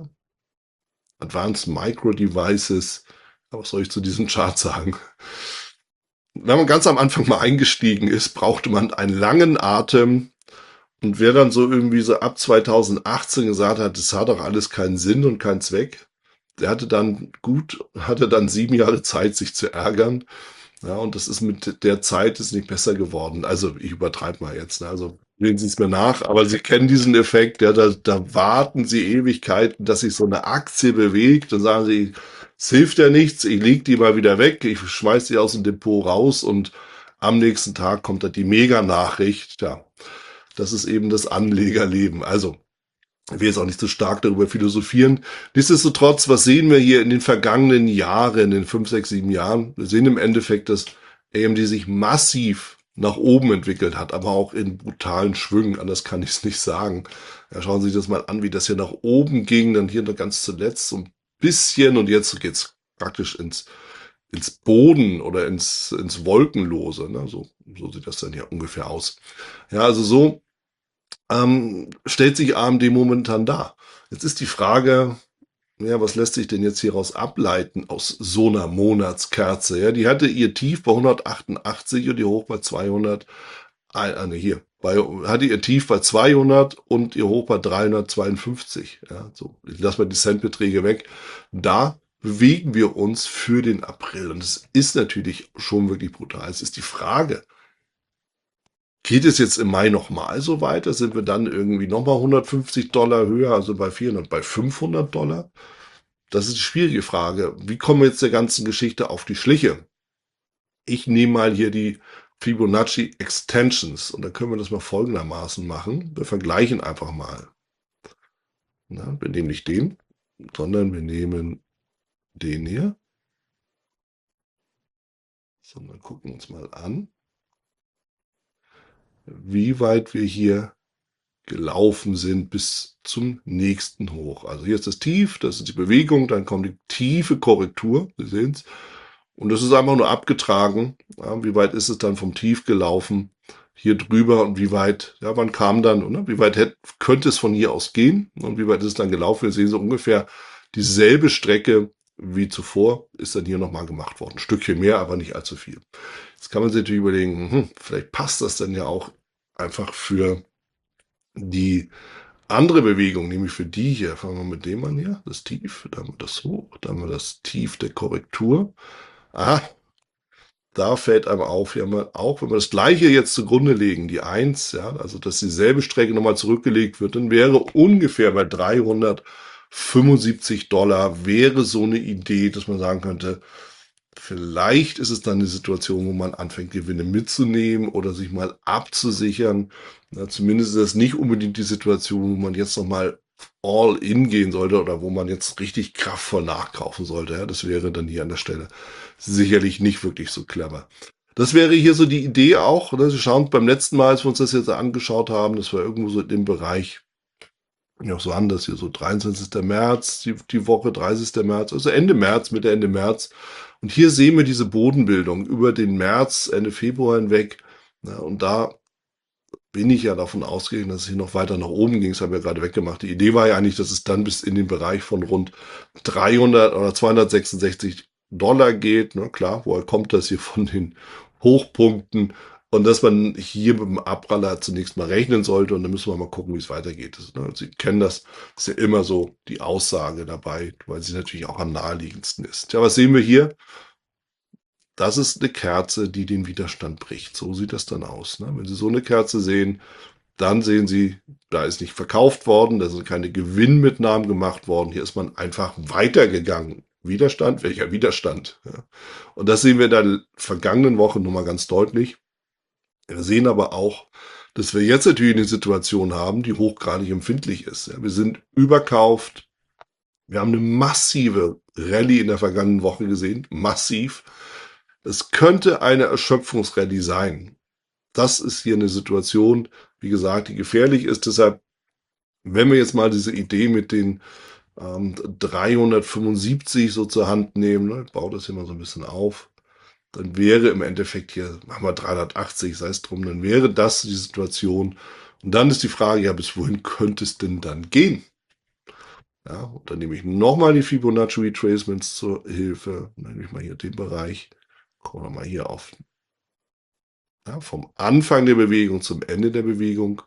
A: Advanced Micro Devices. Was soll ich zu diesem Chart sagen? Wenn man ganz am Anfang mal eingestiegen ist, brauchte man einen langen Atem. Und wer dann so irgendwie so ab zweitausendachtzehn gesagt hat, das hat doch alles keinen Sinn und keinen Zweck, der hatte dann gut, hatte dann sieben Jahre Zeit, sich zu ärgern. Ja, und das ist mit der Zeit ist nicht besser geworden. Also ich übertreibe mal jetzt. Ne? Also sehen Sie es mir nach, aber Sie kennen diesen Effekt. Ja, da, da warten Sie Ewigkeiten, dass sich so eine Aktie bewegt. Dann sagen Sie, es hilft ja nichts. Ich leg die mal wieder weg. Ich schmeiß die aus dem Depot raus und am nächsten Tag kommt da die Mega-Nachricht. Ja, das ist eben das Anlegerleben. Also ich will jetzt auch nicht so stark darüber philosophieren. Nichtsdestotrotz, was sehen wir hier in den vergangenen Jahren, in den fünf, sechs, sieben Jahren? Wir sehen im Endeffekt, dass A M D sich massiv nach oben entwickelt hat, aber auch in brutalen Schwüngen. Anders kann ich es nicht sagen. Ja, schauen Sie sich das mal an, wie das hier nach oben ging, dann hier noch ganz zuletzt so ein bisschen und jetzt geht's praktisch ins, ins Boden oder ins, ins Wolkenlose. Ne? So, so sieht das dann hier ungefähr aus. Ja, also so ähm, stellt sich A M D momentan dar. Jetzt ist die Frage, ja, was lässt sich denn jetzt hieraus ableiten aus so einer Monatskerze? Ja, die hatte ihr Tief bei hundertachtundachtzig und ihr Hoch bei zweihundert. Ah, nee, hier. Bei, hatte ihr Tief bei zweihundert und ihr Hoch bei dreihundertzweiundfünfzig. Ja, so, ich lasse mal die Centbeträge weg. Da bewegen wir uns für den April. Und es ist natürlich schon wirklich brutal. Es ist die Frage, geht es jetzt im Mai nochmal so weiter? Sind wir dann irgendwie nochmal hundertfünfzig Dollar höher, also bei vierhundert, bei fünfhundert Dollar? Das ist die schwierige Frage. Wie kommen wir jetzt der ganzen Geschichte auf die Schliche? Ich nehme mal hier die Fibonacci Extensions und dann können wir das mal folgendermaßen machen. Wir vergleichen einfach mal. Na, wir nehmen nicht den, sondern wir nehmen den hier. Sondern gucken uns mal an, wie weit wir hier gelaufen sind bis zum nächsten Hoch. Also hier ist das Tief, das ist die Bewegung, dann kommt die tiefe Korrektur, Sie sehen es. Und das ist einfach nur abgetragen. Ja, wie weit ist es dann vom Tief gelaufen? Hier drüber und wie weit, ja, wann kam dann, oder? Wie weit hätte, könnte es von hier aus gehen? Und wie weit ist es dann gelaufen? Wir sehen so ungefähr dieselbe Strecke wie zuvor, ist dann hier nochmal gemacht worden. Ein Stückchen mehr, aber nicht allzu viel. Jetzt kann man sich natürlich überlegen, hm, vielleicht passt das dann ja auch einfach für die andere Bewegung, nämlich für die hier. Fangen wir mit dem an hier, das Tief, dann haben wir das Hoch, dann haben wir das Tief der Korrektur. Aha, da fällt einem auf, ja, man auch, wenn wir das gleiche jetzt zugrunde legen, die eins, ja, also dass dieselbe Strecke nochmal zurückgelegt wird, dann wäre ungefähr bei dreihundertfünfundsiebzig Dollar, wäre so eine Idee, dass man sagen könnte, vielleicht ist es dann eine Situation, wo man anfängt, Gewinne mitzunehmen oder sich mal abzusichern. Na, zumindest ist das nicht unbedingt die Situation, wo man jetzt nochmal all in gehen sollte oder wo man jetzt richtig kraftvoll nachkaufen sollte. Ja, das wäre dann hier an der Stelle sicherlich nicht wirklich so clever. Das wäre hier so die Idee auch. Oder? Sie schauen beim letzten Mal, als wir uns das jetzt angeschaut haben, das war irgendwo so im Bereich, ja, so anders hier, so dreiundzwanzigster März, die, die Woche, dreißigster März, also Ende März, Mitte, Ende März. Und hier sehen wir diese Bodenbildung über den März, Ende Februar hinweg. Ja, und da bin ich ja davon ausgegangen, dass es hier noch weiter nach oben ging. Das haben wir gerade weggemacht. Die Idee war ja eigentlich, dass es dann bis in den Bereich von rund dreihundert oder zweihundertsechsundsechzig Dollar geht. Na klar, woher kommt das hier von den Hochpunkten? Und dass man hier mit dem Abpraller zunächst mal rechnen sollte und dann müssen wir mal gucken, wie es weitergeht. Das, ne, Sie kennen das, das ist ja immer so die Aussage dabei, weil sie natürlich auch am naheliegendsten ist. Ja, was sehen wir hier? Das ist eine Kerze, die den Widerstand bricht. So sieht das dann aus. Ne? Wenn Sie so eine Kerze sehen, dann sehen Sie, da ist nicht verkauft worden, da sind keine Gewinnmitnahmen gemacht worden. Hier ist man einfach weitergegangen. Widerstand? Welcher Widerstand? Ja. Und das sehen wir in der vergangenen Woche nochmal ganz deutlich. Wir sehen aber auch, dass wir jetzt natürlich eine Situation haben, die hochgradig empfindlich ist. Ja. Wir sind überkauft. Wir haben eine massive Rallye in der vergangenen Woche gesehen. Massiv. Es könnte eine Erschöpfungsrallye sein. Das ist hier eine Situation, wie gesagt, die gefährlich ist. Deshalb, wenn wir jetzt mal diese Idee mit den ähm, dreihundertfünfundsiebzig so zur Hand nehmen, ne, ich baue das hier mal so ein bisschen auf, dann wäre im Endeffekt hier, machen wir dreihundertachtzig, sei es drum, dann wäre das die Situation. Und dann ist die Frage, ja, bis wohin könnte es denn dann gehen? Ja, und dann nehme ich nochmal die Fibonacci Retracements zur Hilfe. Dann nehme ich mal hier den Bereich. Gucken wir mal hier auf. Ja, vom Anfang der Bewegung zum Ende der Bewegung.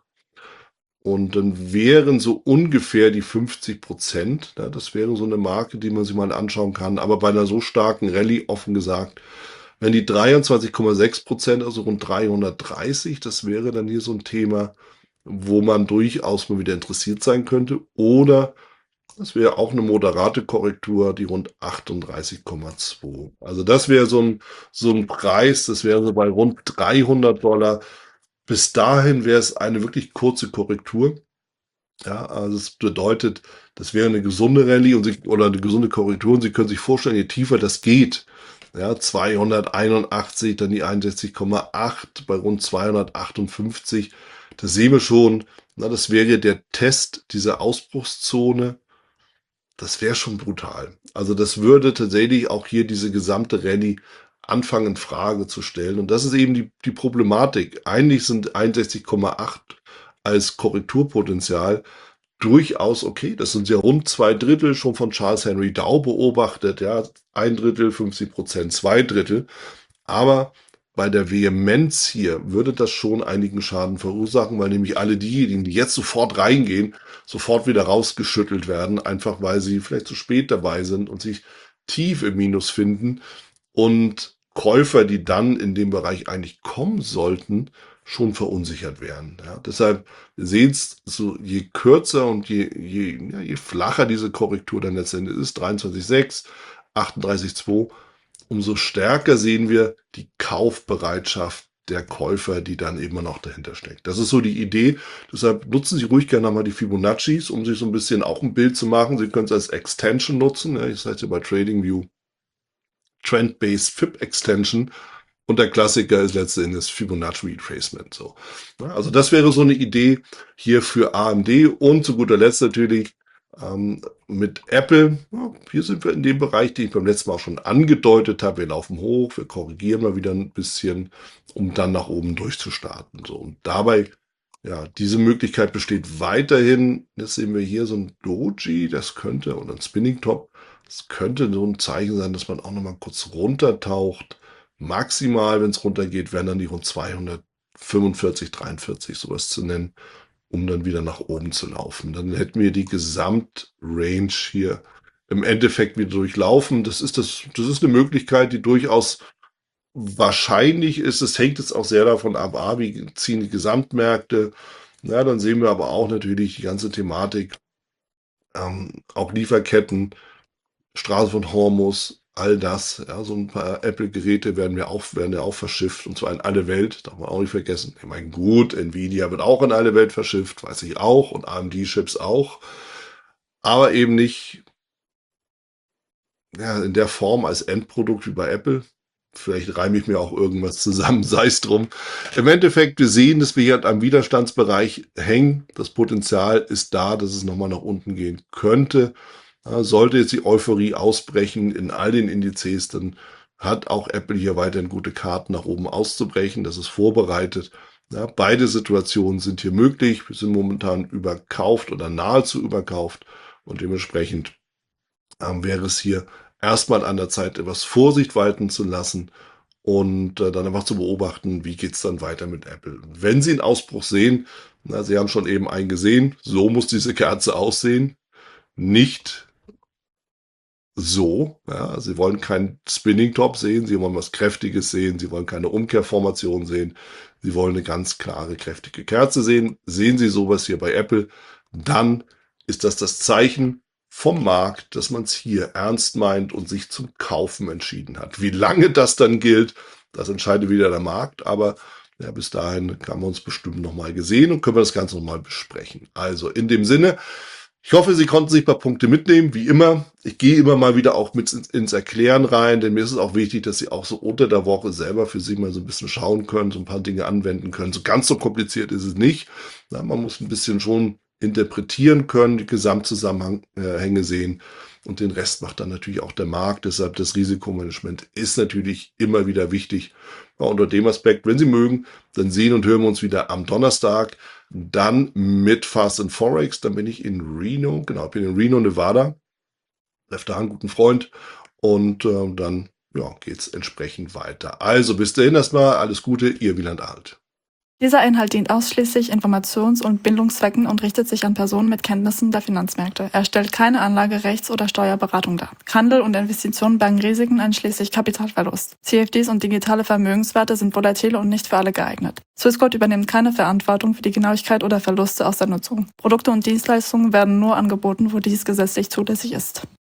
A: Und dann wären so ungefähr die fünfzig Prozent. Ja, das wäre so eine Marke, die man sich mal anschauen kann. Aber bei einer so starken Rallye, offen gesagt, wenn die dreiundzwanzig Komma sechs Prozent, also rund dreihundertdreißig, das wäre dann hier so ein Thema, wo man durchaus mal wieder interessiert sein könnte. Oder das wäre auch eine moderate Korrektur, die rund achtunddreißig Komma zwei. Also das wäre so ein, so ein Preis, das wäre so bei rund dreihundert Dollar. Bis dahin wäre es eine wirklich kurze Korrektur. Ja, also es bedeutet, das wäre eine gesunde Rallye und Sie, oder eine gesunde Korrektur. Und Sie können sich vorstellen, je tiefer das geht, ja, zweihunderteinundachtzig, dann die einundsechzig Komma acht bei rund zweihundertachtundfünfzig. Das sehen wir schon. Na, das wäre der Test dieser Ausbruchszone. Das wäre schon brutal. Also das würde tatsächlich auch hier diese gesamte Rallye anfangen in Frage zu stellen. Und das ist eben die, die Problematik. Eigentlich sind einundsechzig Komma acht als Korrekturpotenzial durchaus okay. Das sind ja rund zwei Drittel schon von Charles Henry Dow beobachtet. Ja, ein Drittel, fünfzig Prozent, zwei Drittel. Aber bei der Vehemenz hier würde das schon einigen Schaden verursachen, weil nämlich alle diejenigen, die jetzt sofort reingehen, sofort wieder rausgeschüttelt werden, einfach weil sie vielleicht zu spät dabei sind und sich tief im Minus finden und Käufer, die dann in dem Bereich eigentlich kommen sollten, schon verunsichert werden. Ja, deshalb seht es, so je kürzer und je, je, ja, je flacher diese Korrektur dann letztendlich ist, dreiundzwanzig Komma sechs, achtunddreißig Komma zwei, umso stärker sehen wir die Kaufbereitschaft der Käufer, die dann eben noch dahinter steckt. Das ist so die Idee. Deshalb nutzen Sie ruhig gerne nochmal die Fibonaccis, um sich so ein bisschen auch ein Bild zu machen. Sie können es als Extension nutzen. Ja, ich sage ja bei TradingView Trend-Based F I B Extension. Und der Klassiker ist letzten Endes Fibonacci Retracement. So. Also das wäre so eine Idee hier für A M D und zu guter Letzt natürlich ähm, mit Apple. Ja, hier sind wir in dem Bereich, den ich beim letzten Mal auch schon angedeutet habe. Wir laufen hoch, wir korrigieren mal wieder ein bisschen, um dann nach oben durchzustarten. So. Und dabei, ja, diese Möglichkeit besteht weiterhin. Jetzt sehen wir hier so ein Doji, das könnte, oder ein Spinning Top, das könnte so ein Zeichen sein, dass man auch noch mal kurz runtertaucht. Maximal, wenn es runtergeht, wären dann die rund zweihundertfünfundvierzig, dreiundvierzig, sowas zu nennen, um dann wieder nach oben zu laufen. Dann hätten wir die Gesamtrange hier im Endeffekt wieder durchlaufen. Das ist das, das ist eine Möglichkeit, die durchaus wahrscheinlich ist. Es hängt jetzt auch sehr davon ab, ah, wie ziehen die Gesamtmärkte. Ja, dann sehen wir aber auch natürlich die ganze Thematik, ähm, auch Lieferketten, Straße von Hormuz, all das, ja, so ein paar Apple-Geräte werden wir auch, werden ja auch verschifft, und zwar in alle Welt, darf man auch nicht vergessen. Ich meine, gut, Nvidia wird auch in alle Welt verschifft, weiß ich auch, und A M D-Chips auch. aber eben nicht ja, in der Form als Endprodukt wie bei Apple. Vielleicht reime ich mir auch irgendwas zusammen, sei es drum. Im Endeffekt, wir sehen, dass wir hier am Widerstandsbereich hängen. Das Potenzial ist da, dass es nochmal nach unten gehen könnte. Ja, sollte jetzt die Euphorie ausbrechen in all den Indizes, dann hat auch Apple hier weiterhin gute Karten nach oben auszubrechen. Das ist vorbereitet. Ja, beide Situationen sind hier möglich. Wir sind momentan überkauft oder nahezu überkauft und dementsprechend ähm, wäre es hier erstmal an der Zeit, etwas Vorsicht walten zu lassen und äh, dann einfach zu beobachten, wie geht's dann weiter mit Apple. Wenn Sie einen Ausbruch sehen, na, Sie haben schon eben einen gesehen, so muss diese Kerze aussehen, nicht so. Ja, Sie wollen keinen Spinning Top sehen, Sie wollen was Kräftiges sehen, Sie wollen keine Umkehrformation sehen, Sie wollen eine ganz klare, kräftige Kerze sehen. Sehen Sie sowas hier bei Apple, dann ist das das Zeichen vom Markt, dass man es hier ernst meint und sich zum Kaufen entschieden hat. Wie lange das dann gilt, das entscheidet wieder der Markt, aber ja, bis dahin haben wir uns bestimmt nochmal gesehen und können wir das Ganze nochmal besprechen. Also in dem Sinne, ich hoffe, Sie konnten sich ein paar Punkte mitnehmen, wie immer. Ich gehe immer mal wieder auch mit ins, ins Erklären rein, denn mir ist es auch wichtig, dass Sie auch so unter der Woche selber für sich mal so ein bisschen schauen können, so ein paar Dinge anwenden können. So ganz so kompliziert ist es nicht. Na, man muss ein bisschen schon interpretieren können, die Gesamtzusammenhänge sehen und den Rest macht dann natürlich auch der Markt. Deshalb das Risikomanagement ist natürlich immer wieder wichtig. Ja, unter dem Aspekt, wenn Sie mögen, dann sehen und hören wir uns wieder am Donnerstag. Dann mit Fast and Forex, dann bin ich in Reno, genau, ich bin in Reno, Nevada. Treffe da einen guten Freund und äh, dann ja, geht's entsprechend weiter. Also bis dahin erstmal alles Gute, Ihr Wieland Alt.
C: Dieser Inhalt dient ausschließlich Informations- und Bildungszwecken und richtet sich an Personen mit Kenntnissen der Finanzmärkte. Er stellt keine Anlage-, Rechts- oder Steuerberatung dar. Handel und Investitionen bergen Risiken einschließlich Kapitalverlust. C F Ds und digitale Vermögenswerte sind volatile und nicht für alle geeignet. Swissquote übernimmt keine Verantwortung für die Genauigkeit oder Verluste aus der Nutzung. Produkte und Dienstleistungen werden nur angeboten, wo dies gesetzlich zulässig ist.